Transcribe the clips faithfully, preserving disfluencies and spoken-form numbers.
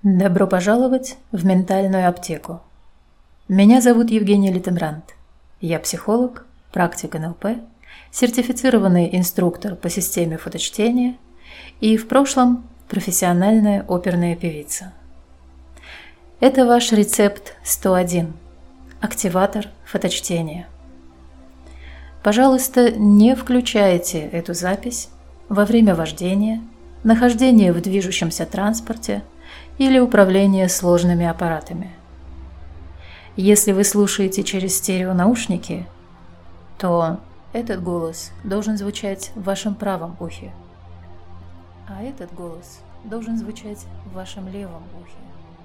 Добро пожаловать в ментальную аптеку. Меня зовут Евгения Литенбранд. Я психолог, практик эн эл пэ, сертифицированный инструктор по системе фоточтения и в прошлом профессиональная оперная певица. Это ваш рецепт сто один – активатор фоточтения. Пожалуйста, не включайте эту запись во время вождения, нахождения в движущемся транспорте или управления сложными аппаратами. Если вы слушаете через стереонаушники, то этот голос должен звучать в вашем правом ухе, а этот голос должен звучать в вашем левом ухе.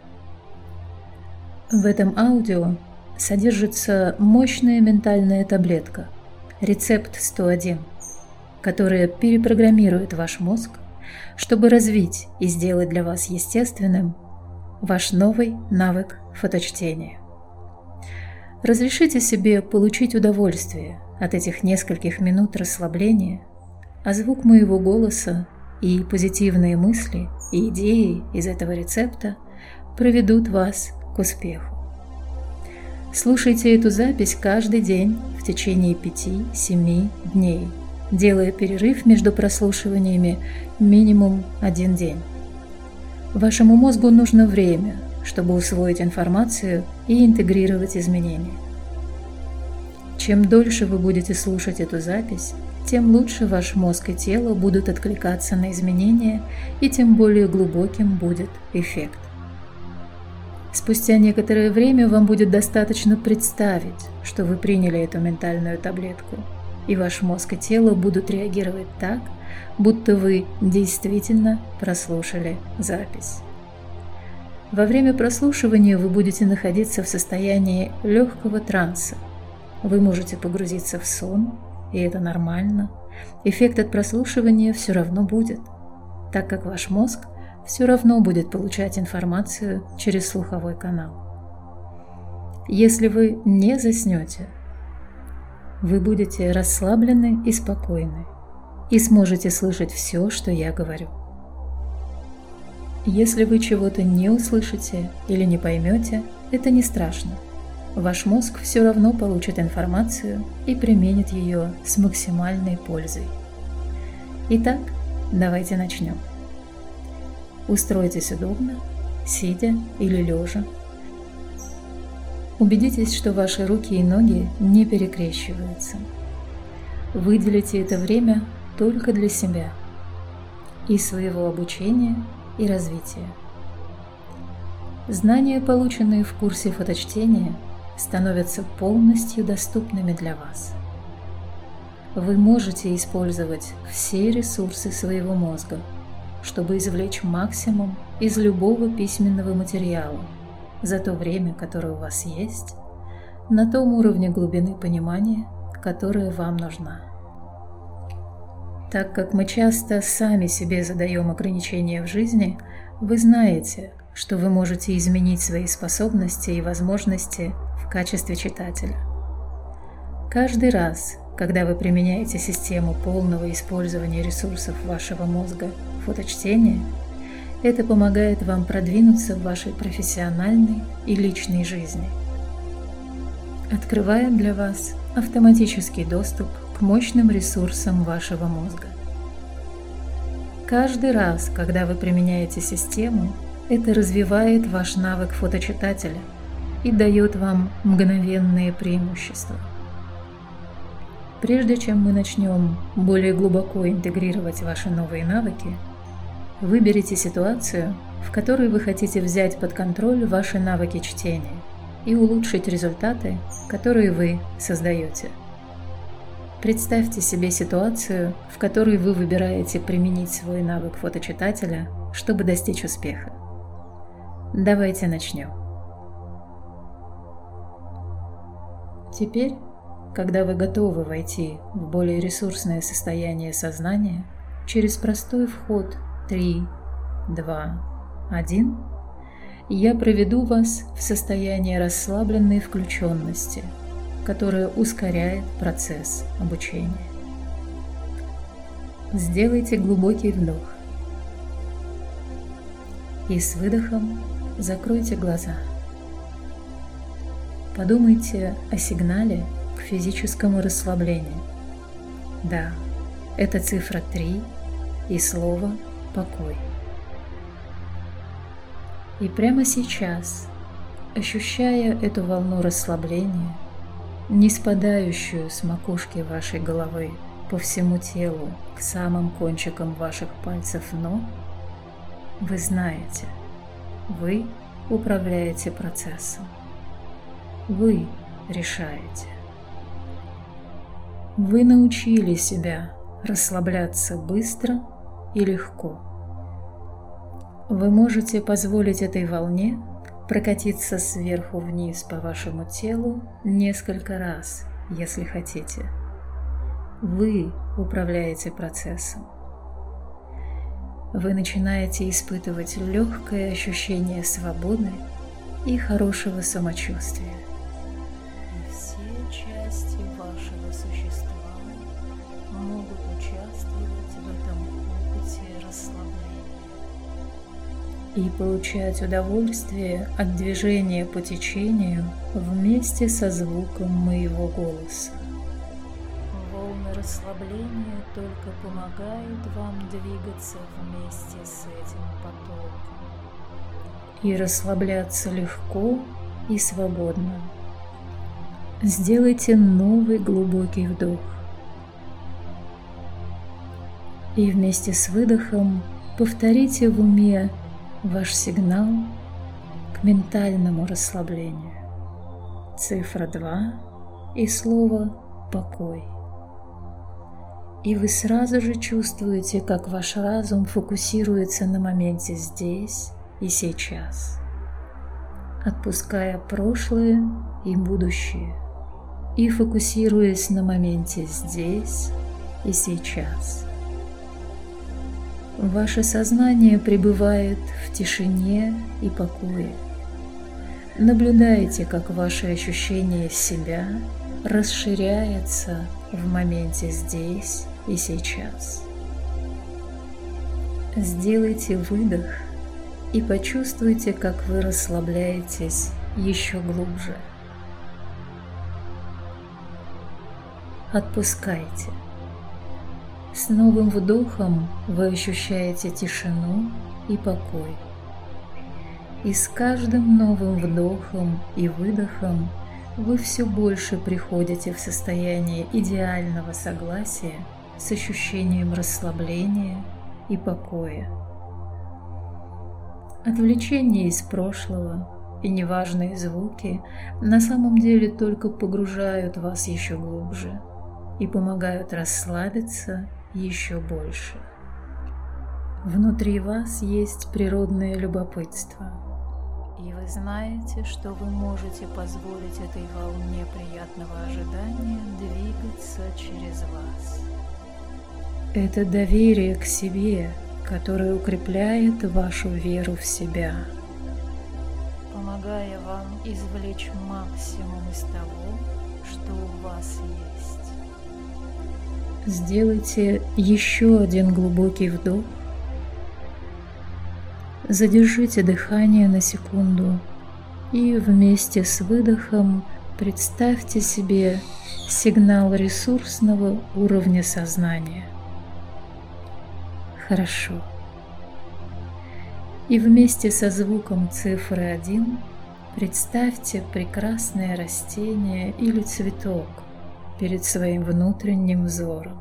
В этом аудио содержится мощная ментальная таблетка «Рецепт сто один», которая перепрограммирует ваш мозг, чтобы развить и сделать для вас естественным ваш новый навык фоточтения. Разрешите себе получить удовольствие от этих нескольких минут расслабления, а звук моего голоса и позитивные мысли и идеи из этого рецепта проведут вас к успеху. Слушайте эту запись каждый день в течение пяти-семи дней, делая перерыв между прослушиваниями минимум один день. Вашему мозгу нужно время, чтобы усвоить информацию и интегрировать изменения. Чем дольше вы будете слушать эту запись, тем лучше ваш мозг и тело будут откликаться на изменения, и тем более глубоким будет эффект. Спустя некоторое время вам будет достаточно представить, что вы приняли эту ментальную таблетку, и ваш мозг и тело будут реагировать так, будто вы действительно прослушали запись. Во время прослушивания вы будете находиться в состоянии легкого транса. Вы можете погрузиться в сон, и это нормально. Эффект от прослушивания все равно будет, так как ваш мозг все равно будет получать информацию через слуховой канал. Если вы не заснете, вы будете расслаблены и спокойны и сможете слышать все, что я говорю. Если вы чего-то не услышите или не поймете, это не страшно. Ваш мозг все равно получит информацию и применит ее с максимальной пользой. Итак, давайте начнем. Устройтесь удобно, сидя или лежа. Убедитесь, что ваши руки и ноги не перекрещиваются. Выделите это время только для себя и своего обучения и развития. Знания, полученные в курсе фоточтения, становятся полностью доступными для вас. Вы можете использовать все ресурсы своего мозга, чтобы извлечь максимум из любого письменного материала за то время, которое у вас есть, на том уровне глубины понимания, которая вам нужна. Так как мы часто сами себе задаем ограничения в жизни, вы знаете, что вы можете изменить свои способности и возможности в качестве читателя. Каждый раз, когда вы применяете систему полного использования ресурсов вашего мозга фоточтения, это помогает вам продвинуться в вашей профессиональной и личной жизни, открывая для вас автоматический доступ к мощным ресурсам вашего мозга. Каждый раз, когда вы применяете систему, это развивает ваш навык фоточитателя и дает вам мгновенные преимущества. Прежде чем мы начнем более глубоко интегрировать ваши новые навыки, выберите ситуацию, в которой вы хотите взять под контроль ваши навыки чтения и улучшить результаты, которые вы создаете. Представьте себе ситуацию, в которой вы выбираете применить свой навык фоточитателя, чтобы достичь успеха. Давайте начнем. Теперь, когда вы готовы войти в более ресурсное состояние сознания через простой вход три, два, один, я проведу вас в состояние расслабленной включенности, которое ускоряет процесс обучения. Сделайте глубокий вдох И с выдохом закройте глаза. Подумайте о сигнале к физическому расслаблению. Да, это цифра три и слово «покой». И прямо сейчас, ощущая эту волну расслабления, не спадающую с макушки вашей головы по всему телу к самым кончикам ваших пальцев ног, вы знаете, вы управляете процессом. Вы решаете. Вы научили себя расслабляться быстро и легко. Вы можете позволить этой волне прокатиться сверху вниз по вашему телу несколько раз, если хотите. Вы управляете процессом. Вы начинаете испытывать легкое ощущение свободы и хорошего самочувствия. И все части вашего существа могут участвовать в этом опыте расслабления и получать удовольствие от движения по течению вместе со звуком моего голоса. Волны расслабления только помогают вам двигаться вместе с этим потоком и расслабляться легко и свободно. Сделайте новый глубокий вдох. И вместе с выдохом повторите в уме ваш сигнал к ментальному расслаблению. Цифра два и слово «покой». И вы сразу же чувствуете, как ваш разум фокусируется на моменте здесь и сейчас, отпуская прошлое и будущее, и фокусируясь на моменте здесь и сейчас. Ваше сознание пребывает в тишине и покое. Наблюдайте, как ваше ощущение себя расширяется в моменте здесь и сейчас. Сделайте выдох и почувствуйте, как вы расслабляетесь еще глубже. Отпускайте. С новым вдохом вы ощущаете тишину и покой. И с каждым новым вдохом и выдохом вы все больше приходите в состояние идеального согласия с ощущением расслабления и покоя. Отвлечения из прошлого и неважные звуки на самом деле только погружают вас еще глубже и помогают расслабиться еще больше. Внутри вас есть природное любопытство, и вы знаете, что вы можете позволить этой волне приятного ожидания двигаться через вас. Это доверие к себе, которое укрепляет вашу веру в себя, помогая вам извлечь максимум из того, что у вас есть. Сделайте еще один глубокий вдох. Задержите дыхание на секунду и вместе с выдохом представьте себе сигнал ресурсного уровня сознания. Хорошо. И вместе со звуком цифры один представьте прекрасное растение или цветок перед своим внутренним взором.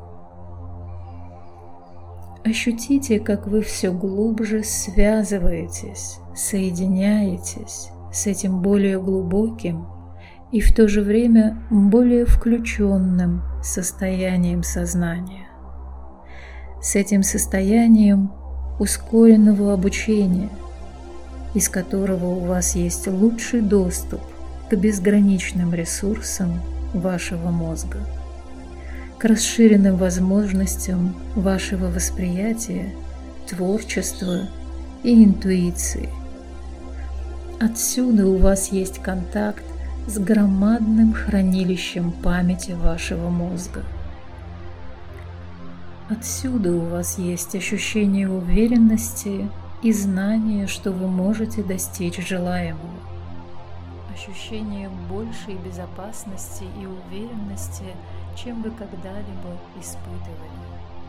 Ощутите, как вы все глубже связываетесь, соединяетесь с этим более глубоким и в то же время более включенным состоянием сознания. С этим состоянием ускоренного обучения, из которого у вас есть лучший доступ к безграничным ресурсам вашего мозга, к расширенным возможностям вашего восприятия, творчества и интуиции. Отсюда у вас есть контакт с громадным хранилищем памяти вашего мозга. Отсюда у вас есть ощущение уверенности и знание, что вы можете достичь желаемого. Ощущение большей безопасности и уверенности, чем вы когда-либо испытывали.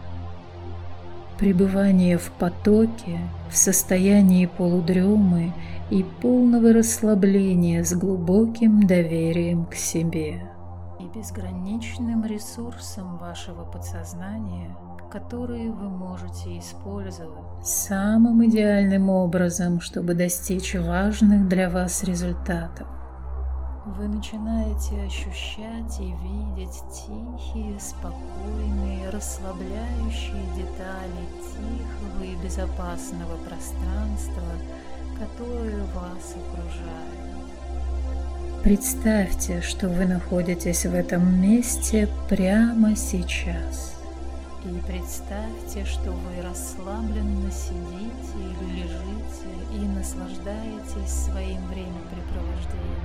Пребывание в потоке, в состоянии полудремы и полного расслабления с глубоким доверием к себе и безграничным ресурсом вашего подсознания, которые вы можете использовать самым идеальным образом, чтобы достичь важных для вас результатов. Вы начинаете ощущать и видеть тихие, спокойные, расслабляющие детали тихого и безопасного пространства, которое вас окружает. Представьте, что вы находитесь в этом месте прямо сейчас. И представьте, что вы расслабленно сидите или лежите и наслаждаетесь своим времяпрепровождением.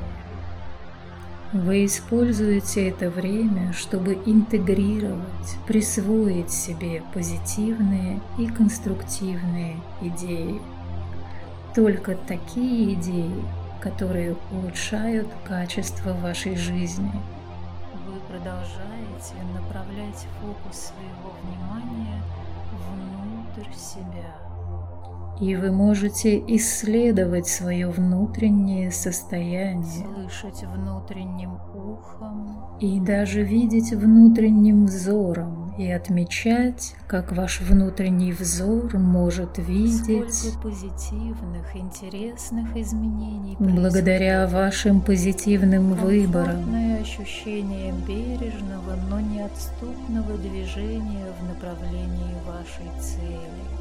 Вы используете это время, чтобы интегрировать, присвоить себе позитивные и конструктивные идеи. Только такие идеи, которые улучшают качество вашей жизни. Вы продолжаете направлять фокус своего внимания внутрь себя. И вы можете исследовать свое внутреннее состояние, слышать внутренним ухом и даже видеть внутренним взором и отмечать, как ваш внутренний взор может видеть сколько позитивных, интересных изменений благодаря вашим позитивным выборам. Комфортное ощущение бережного, но неотступного движения в направлении вашей цели.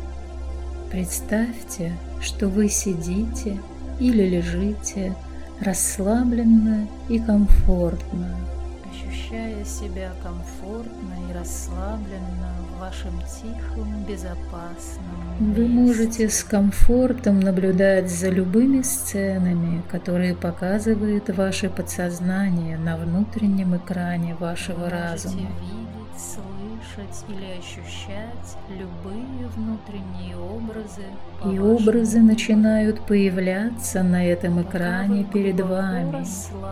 Представьте, что вы сидите или лежите расслабленно и комфортно, ощущая себя комфортно и расслабленно в вашем тихом, безопасном месте. Вы можете с комфортом наблюдать за любыми сценами, которые показывает ваше подсознание на внутреннем экране вашего разума. Слышать или ощущать любые внутренние образы. И образы начинают появляться на этом экране перед вами,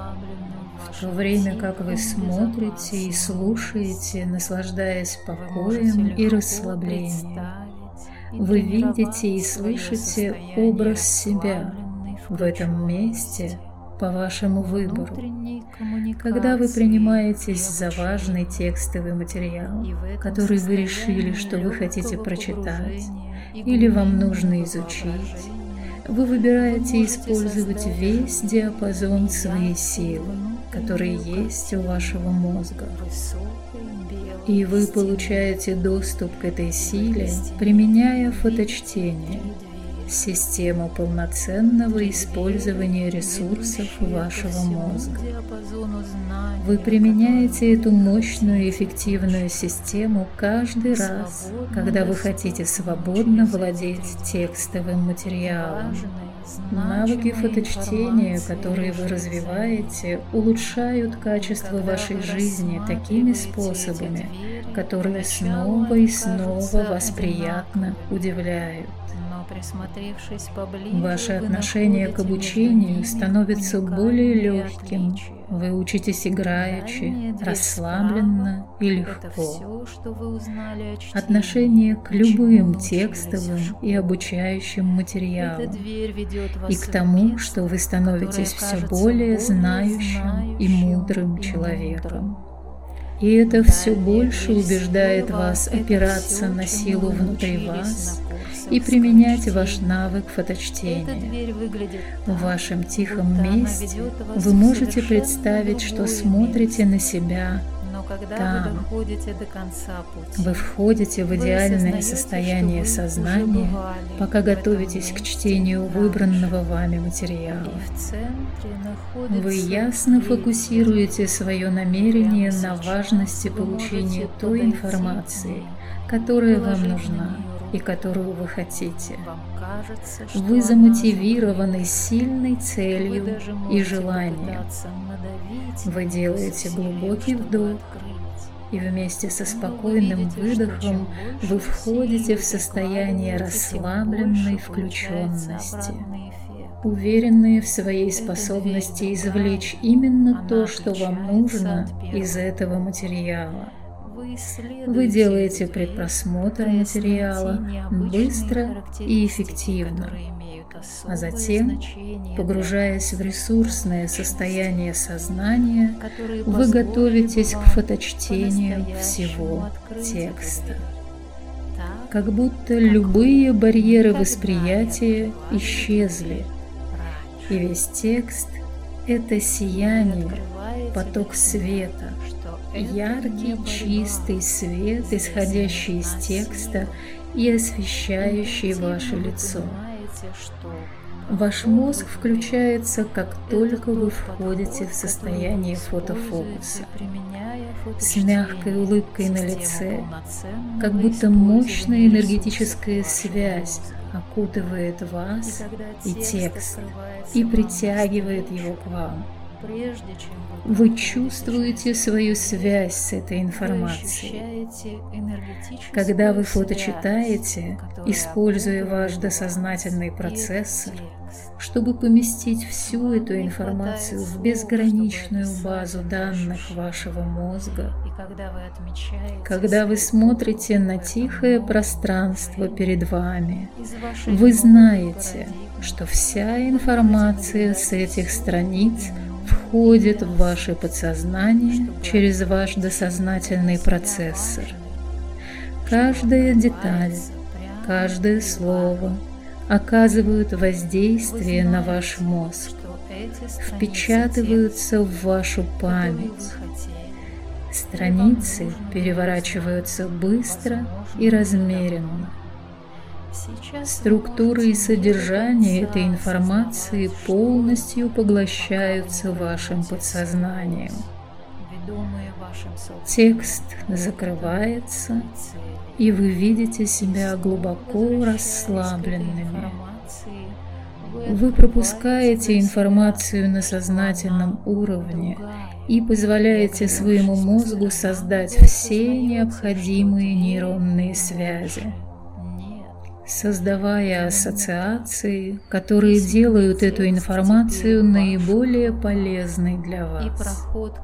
в то время как вы смотрите и слушаете, наслаждаясь покоем и расслаблением. Вы видите и слышите образ себя в этом месте по вашему выбору. Когда вы принимаетесь за важный текстовый материал, который вы решили, что вы хотите прочитать или вам нужно изучить, вы выбираете использовать весь диапазон своей силы, который есть у вашего мозга. И вы получаете доступ к этой силе, применяя фоточтение, систему полноценного использования ресурсов вашего мозга. Вы применяете эту мощную и эффективную систему каждый раз, когда вы хотите свободно владеть текстовым материалом. Навыки фоточтения, которые вы развиваете, улучшают качество вашей жизни такими способами, которые снова и снова вас приятно удивляют. Ваше отношение к обучению становится более легким. Вы учитесь играючи, расслабленно и легко. Отношение к любым текстовым и обучающим материалам и к тому, что вы становитесь все более знающим и мудрым человеком. И это все больше убеждает вас опираться на силу внутри вас и применять ваш навык фоточтения. В вашем тихом месте вы можете представить, что смотрите на себя там. Вы входите в идеальное состояние сознания, пока готовитесь к чтению выбранного вами материала. Вы ясно фокусируете свое намерение на важности получения той информации, которая вам нужна и которую вы хотите. Вы замотивированы сильной целью и желанием. Вы делаете глубокий вдох и вместе со спокойным выдохом вы входите в состояние расслабленной включенности, уверенные в своей способности извлечь именно то, что вам нужно из этого материала. Вы делаете предпросмотр материала быстро и эффективно, а затем, погружаясь в ресурсное состояние сознания, вы готовитесь к фоточтению всего текста. Как будто любые барьеры восприятия исчезли, и весь текст – это сияние, поток света, яркий, чистый свет, исходящий из текста и освещающий ваше лицо. Ваш мозг включается, как только вы входите в состояние фотофокуса, с мягкой улыбкой на лице, как будто мощная энергетическая связь окутывает вас и текст и притягивает его к вам. Вы чувствуете свою связь с этой информацией. Когда вы фоточитаете, используя ваш досознательный процессор, чтобы поместить всю эту информацию в безграничную базу данных вашего мозга, когда вы смотрите на тихое пространство перед вами, вы знаете, что вся информация с этих страниц входит в ваше подсознание через ваш досознательный процессор. Каждая деталь, каждое слово оказывают воздействие на ваш мозг, впечатываются в вашу память. Страницы переворачиваются быстро и размеренно. Структура и содержание этой информации полностью поглощаются вашим подсознанием. Текст закрывается, и вы видите себя глубоко расслабленными. Вы пропускаете информацию на сознательном уровне и позволяете своему мозгу создать все необходимые нейронные связи, создавая ассоциации, которые делают эту информацию наиболее полезной для вас.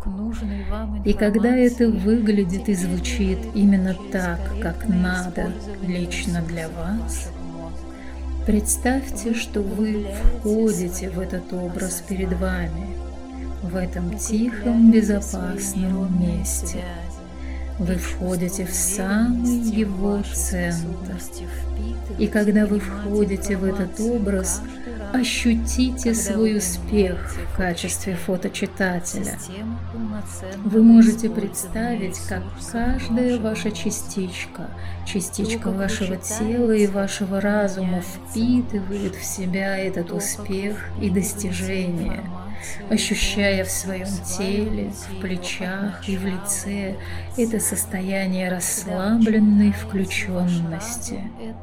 И когда это выглядит и звучит именно так, как надо лично для вас, представьте, что вы входите в этот образ перед вами, в этом тихом, безопасном месте. Вы входите в самый его центр. И когда вы входите в этот образ, ощутите свой успех в качестве фоточитателя. Вы можете представить, как каждая ваша частичка, частичка вашего тела и вашего разума впитывает в себя этот успех и достижение, ощущая в своем теле, в плечах и в лице это состояние расслабленной включенности.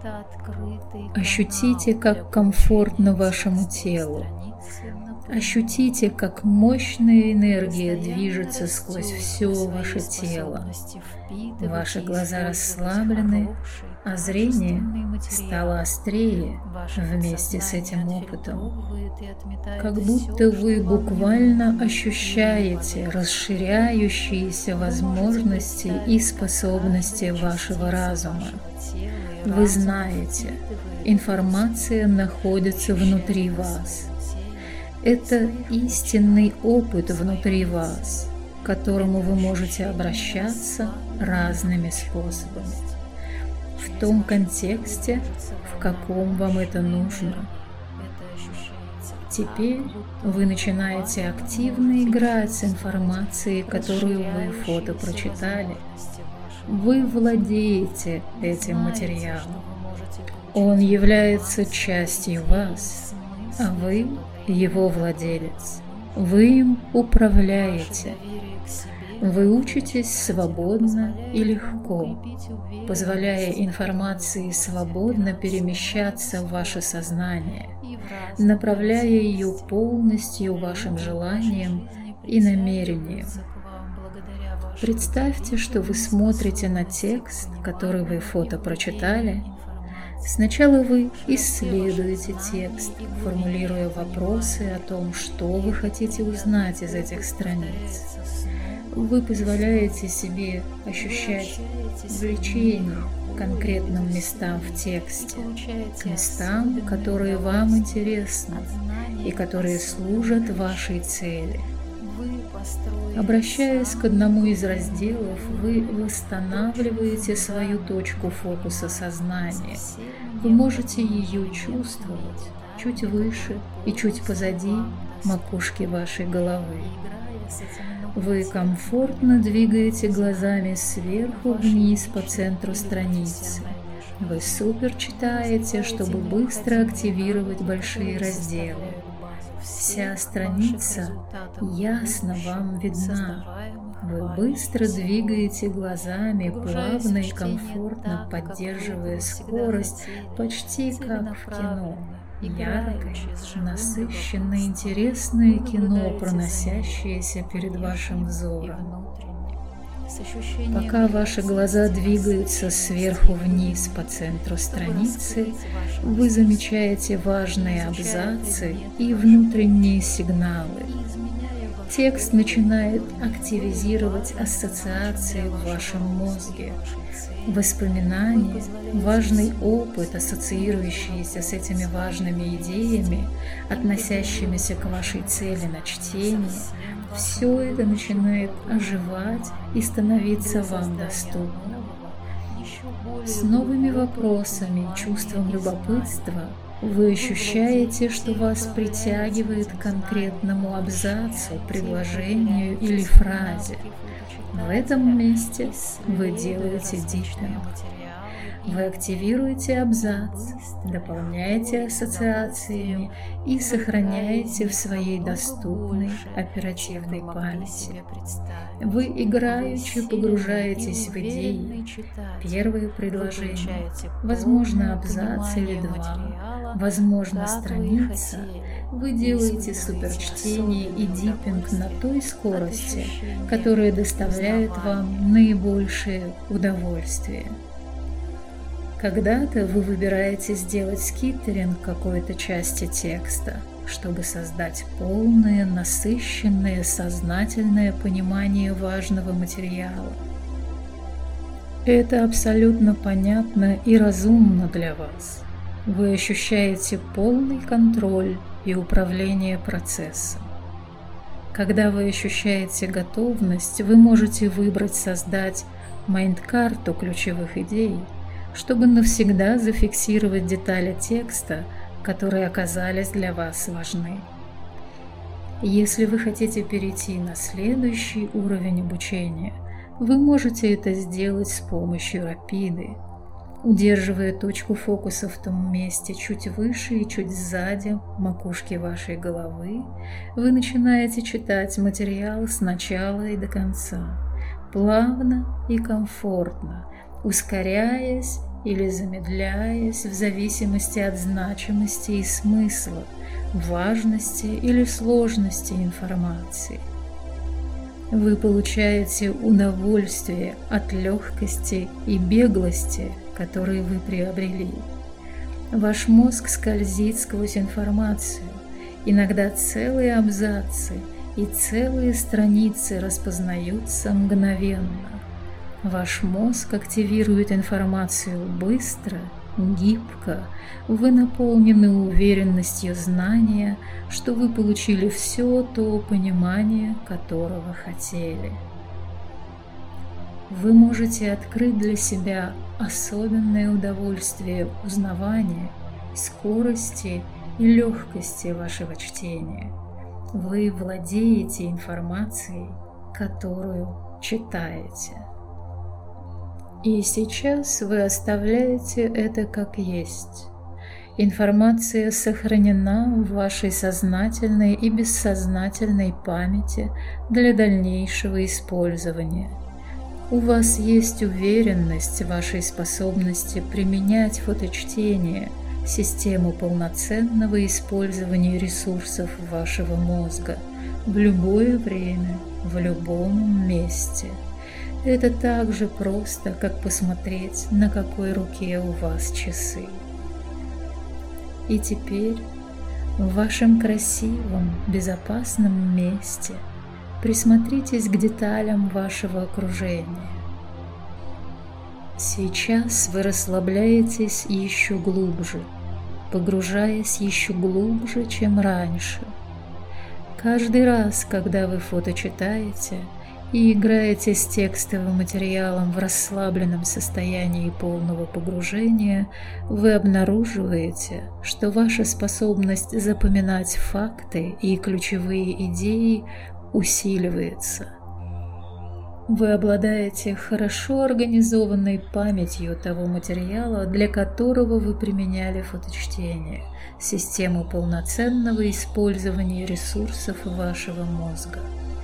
Ощутите, как комфортно вашему телу. Ощутите, как мощная энергия движется сквозь все ваше тело. Ваши глаза расслаблены, а зрение стало острее вместе с этим опытом. Как будто вы буквально ощущаете расширяющиеся возможности и способности вашего разума. Вы знаете, информация находится внутри вас. Это истинный опыт внутри вас, к которому вы можете обращаться разными способами, в том контексте, в каком вам это нужно. Теперь вы начинаете активно играть с информацией, которую вы фото прочитали. Вы владеете этим материалом. Он является частью вас, а вы его владелец. Вы им управляете. Вы учитесь свободно и легко, позволяя информации свободно перемещаться в ваше сознание, направляя ее полностью вашим желаниям и намерениям. Представьте, что вы смотрите на текст, который вы фото прочитали. Сначала вы исследуете текст, формулируя вопросы о том, что вы хотите узнать из этих страниц. Вы позволяете себе ощущать влечение к конкретным местам в тексте, к местам, которые вам интересны и которые служат вашей цели. Обращаясь к одному из разделов, вы восстанавливаете свою точку фокуса сознания. Вы можете ее чувствовать чуть выше и чуть позади макушки вашей головы. Вы комфортно двигаете глазами сверху вниз по центру страницы. Вы супер читаете, чтобы быстро активировать большие разделы. Вся страница ясно вам видна. Вы быстро двигаете глазами, плавно и комфортно поддерживая скорость, почти как в кино. Яркое, насыщенное, интересное кино, проносящееся перед вашим взором. Пока ваши глаза двигаются сверху вниз по центру страницы, вы замечаете важные абзацы и внутренние сигналы. Текст начинает активизировать ассоциации в вашем мозге. Воспоминания, важный опыт, ассоциирующийся с этими важными идеями, относящимися к вашей цели на чтение, все это начинает оживать и становиться вам доступным. С новыми вопросами и чувством любопытства вы ощущаете, что вас притягивает к конкретному абзацу, предложению или фразе. В этом месте вы делаете диппинг. Вы активируете абзац, дополняете ассоциациями и сохраняете в своей доступной оперативной памяти. Вы играючи погружаетесь в идеи, первое предложение, возможно, абзац или два, возможно, страница. Вы делаете суперчтение и диппинг на той скорости, которая доставляет вам наибольшее удовольствие. Когда-то вы выбираете сделать скиттеринг какой-то части текста, чтобы создать полное, насыщенное, сознательное понимание важного материала. Это абсолютно понятно и разумно для вас. Вы ощущаете полный контроль и управление процессом. Когда вы ощущаете готовность, вы можете выбрать создать майнд-карту ключевых идей, чтобы навсегда зафиксировать детали текста, которые оказались для вас важны. Если вы хотите перейти на следующий уровень обучения, вы можете это сделать с помощью рапиды. Удерживая точку фокуса в том месте чуть выше и чуть сзади макушки вашей головы, вы начинаете читать материал с начала и до конца, плавно и комфортно, ускоряясь или замедляясь в зависимости от значимости и смысла, важности или сложности информации. Вы получаете удовольствие от легкости и беглости, которые вы приобрели. Ваш мозг скользит сквозь информацию, иногда целые абзацы и целые страницы распознаются мгновенно. Ваш мозг активирует информацию быстро, гибко, вы наполнены уверенностью знания, что вы получили все то понимание, которого хотели. Вы можете открыть для себя особенное удовольствие узнавания, скорости и легкости вашего чтения. Вы владеете информацией, которую читаете. И сейчас вы оставляете это как есть. Информация сохранена в вашей сознательной и бессознательной памяти для дальнейшего использования. У вас есть уверенность в вашей способности применять фоточтение, систему полноценного использования ресурсов вашего мозга в любое время, в любом месте. Это так же просто, как посмотреть, на какой руке у вас часы. И теперь в вашем красивом, безопасном месте присмотритесь к деталям вашего окружения. Сейчас вы расслабляетесь еще глубже, погружаясь еще глубже, чем раньше. Каждый раз, когда вы фоточитаете и играете с текстовым материалом в расслабленном состоянии полного погружения, вы обнаруживаете, что ваша способность запоминать факты и ключевые идеи усиливается. Вы обладаете хорошо организованной памятью того материала, для которого вы применяли фоточтение, систему полноценного использования ресурсов вашего мозга.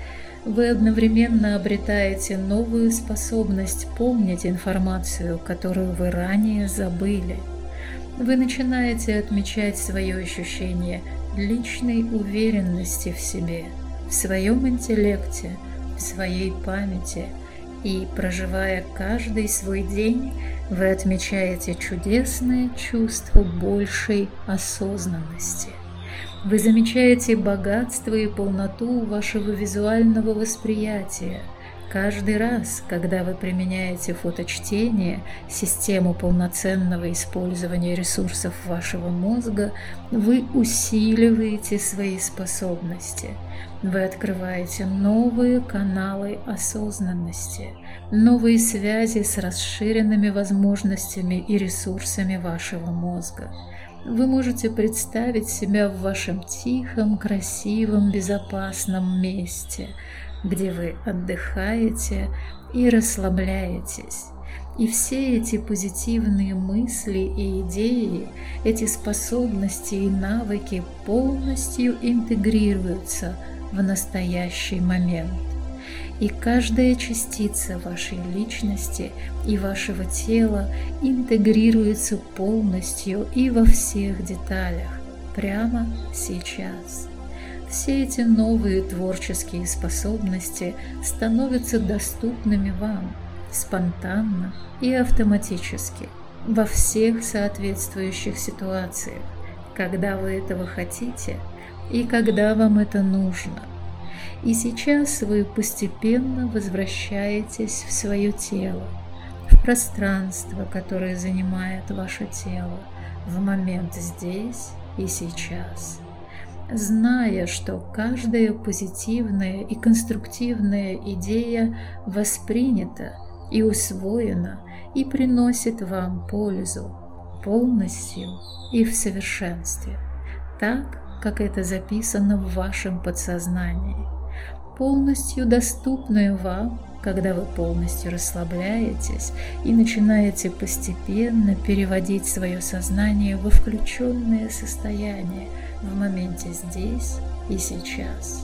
Вы одновременно обретаете новую способность помнить информацию, которую вы ранее забыли. Вы начинаете отмечать свое ощущение личной уверенности в себе, в своем интеллекте, в своей памяти, и, проживая каждый свой день, вы отмечаете чудесное чувство большей осознанности. Вы замечаете богатство и полноту вашего визуального восприятия. Каждый раз, когда вы применяете фоточтение, систему полноценного использования ресурсов вашего мозга, вы усиливаете свои способности. Вы открываете новые каналы осознанности, новые связи с расширенными возможностями и ресурсами вашего мозга. Вы можете представить себя в вашем тихом, красивом, безопасном месте, где вы отдыхаете и расслабляетесь. И все эти позитивные мысли и идеи, эти способности и навыки полностью интегрируются в настоящий момент. И каждая частица вашей личности и вашего тела интегрируется полностью и во всех деталях, прямо сейчас. Все эти новые творческие способности становятся доступными вам спонтанно и автоматически во всех соответствующих ситуациях, когда вы этого хотите и когда вам это нужно. И сейчас вы постепенно возвращаетесь в свое тело, в пространство, которое занимает ваше тело, в момент здесь и сейчас, зная, что каждая позитивная и конструктивная идея воспринята и усвоена и приносит вам пользу полностью и в совершенстве, так, как это записано в вашем подсознании, полностью доступную вам, когда вы полностью расслабляетесь и начинаете постепенно переводить свое сознание во включенное состояние в моменте здесь и сейчас.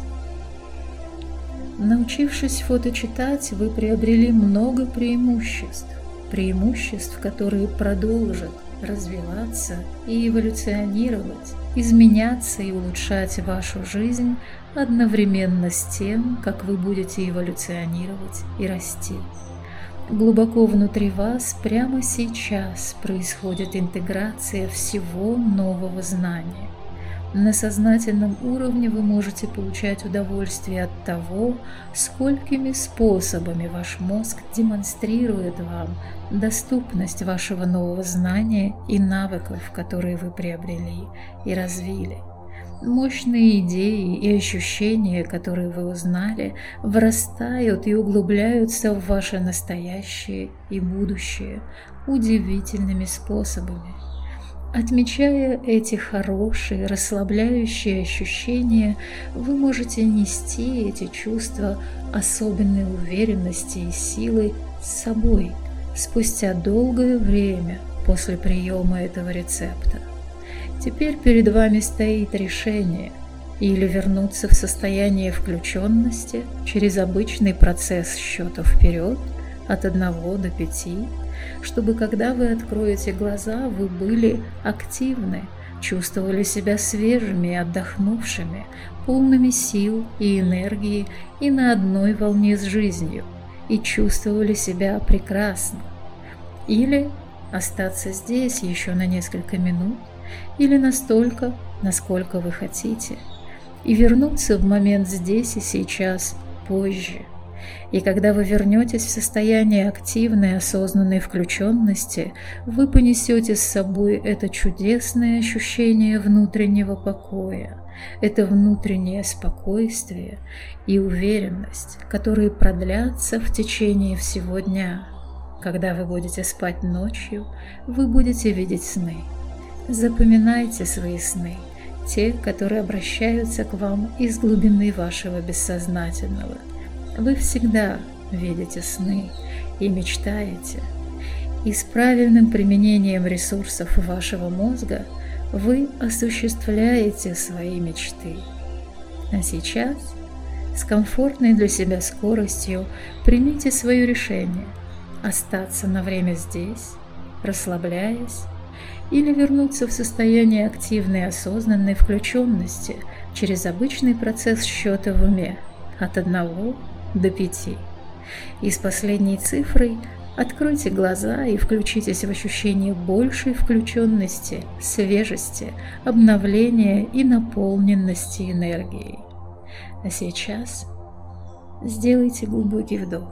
Научившись фоточитать, вы приобрели много преимуществ, преимуществ, которые продолжат развиваться и эволюционировать, изменяться и улучшать вашу жизнь одновременно с тем, как вы будете эволюционировать и расти. Глубоко внутри вас прямо сейчас происходит интеграция всего нового знания. На сознательном уровне вы можете получать удовольствие от того, сколькими способами ваш мозг демонстрирует вам доступность вашего нового знания и навыков, которые вы приобрели и развили. Мощные идеи и ощущения, которые вы узнали, вырастают и углубляются в ваше настоящее и будущее удивительными способами. Отмечая эти хорошие, расслабляющие ощущения, вы можете нести эти чувства особенной уверенности и силы с собой спустя долгое время после приема этого рецепта. Теперь перед вами стоит решение: или вернуться в состояние включенности через обычный процесс счета вперед от одного до пяти, чтобы когда вы откроете глаза, вы были активны, чувствовали себя свежими и отдохнувшими, полными сил и энергии и на одной волне с жизнью, и чувствовали себя прекрасно. Или остаться здесь еще на несколько минут, или настолько, насколько вы хотите, и вернуться в момент здесь и сейчас позже. И когда вы вернетесь в состояние активной, осознанной включенности, вы понесете с собой это чудесное ощущение внутреннего покоя, это внутреннее спокойствие и уверенность, которые продлятся в течение всего дня. Когда вы будете спать ночью, вы будете видеть сны. Запоминайте свои сны, те, которые обращаются к вам из глубины вашего бессознательного. Вы всегда видите сны и мечтаете, и с правильным применением ресурсов вашего мозга вы осуществляете свои мечты. А сейчас, с комфортной для себя скоростью, примите свое решение остаться на время здесь, расслабляясь, или вернуться в состояние активной осознанной включенности через обычный процесс счета в уме от одного до пяти. И с последней цифрой откройте глаза и включитесь в ощущение большей включенности, свежести, обновления и наполненности энергией. А сейчас сделайте глубокий вдох.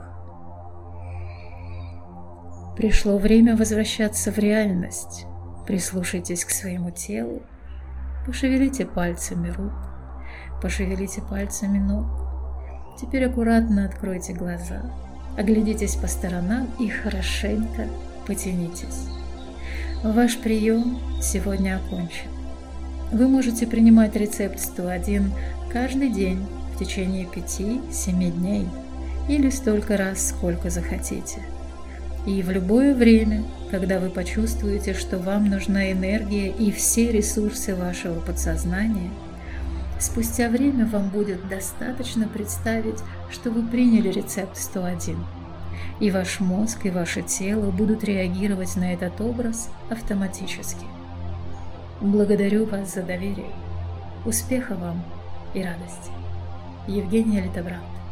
Пришло время возвращаться в реальность. Прислушайтесь к своему телу, пошевелите пальцами рук, пошевелите пальцами ног. Теперь аккуратно откройте глаза, оглядитесь по сторонам и хорошенько потянитесь. Ваш прием сегодня окончен. Вы можете принимать рецепт сто один каждый день в течение пяти-семи дней или столько раз, сколько захотите. И в любое время, когда вы почувствуете, что вам нужна энергия и все ресурсы вашего подсознания, спустя время вам будет достаточно представить, что вы приняли рецепт сто один, и ваш мозг и ваше тело будут реагировать на этот образ автоматически. Благодарю вас за доверие. Успеха вам и радости. Евгения Литобрант.